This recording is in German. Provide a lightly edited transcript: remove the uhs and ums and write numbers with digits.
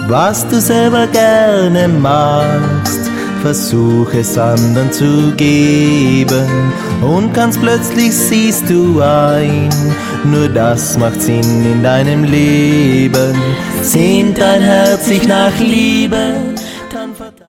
was du selber gerne magst. Versuch es anderen zu geben und ganz plötzlich siehst du ein, nur das macht Sinn in deinem Leben. Sehnt dein Herz sich nach Liebe,